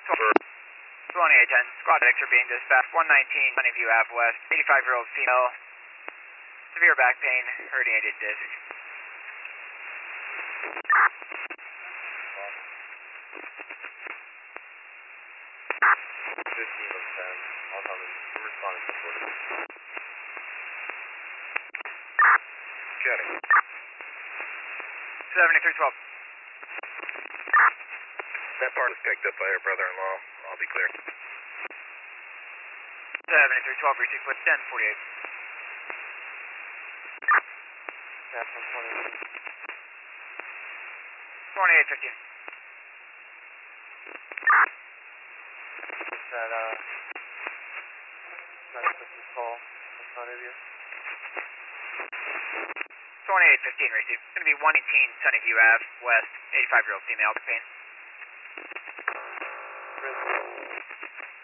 2810, squad Victor being dispatched, 119, Sunnyview Ave West, 85-year-old female, severe back pain, herniated disc. Jetting. 7312. That part is picked up by your brother-in-law. I'll be clear. 7312, receive foot 1048. That's 120. 2815. Is that, not a Christmas call in front of you? 2815, receive. It's going to be 118, Sunnyview Ave West, 85-year-old female, pain. Christmas.